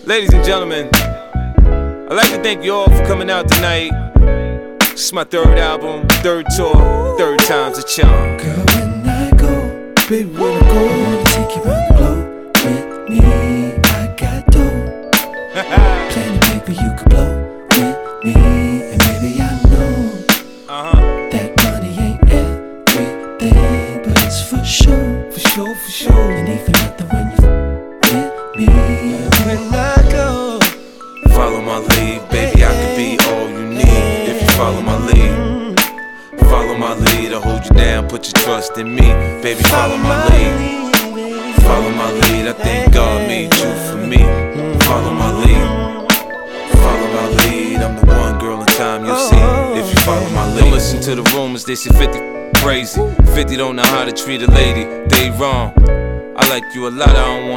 Ladies and gentlemen, I'd like to thank you all for coming out tonight. This is my third album, third tour, third time's a charm. Girl, when I go, baby, when I go, I wanna take you around the globe with me. I got dough, plenty of paper you could blow with me. And baby, I know that money ain't everything, but it's for sure, for sure, for sure. And even nothing when you with me. When I go, follow my lead, baby, I could be all you need if you follow my lead. Follow my lead, I'll hold you down, put your trust in me. Baby, follow my lead. Follow my lead, I think God made you for me. Follow my lead. Follow my lead, I'm the one girl in time you'll see if you follow my lead. Don't listen to the rumors, they say 50 crazy. 50 don't know how to treat a lady, they wrong. I like you a lot, I don't want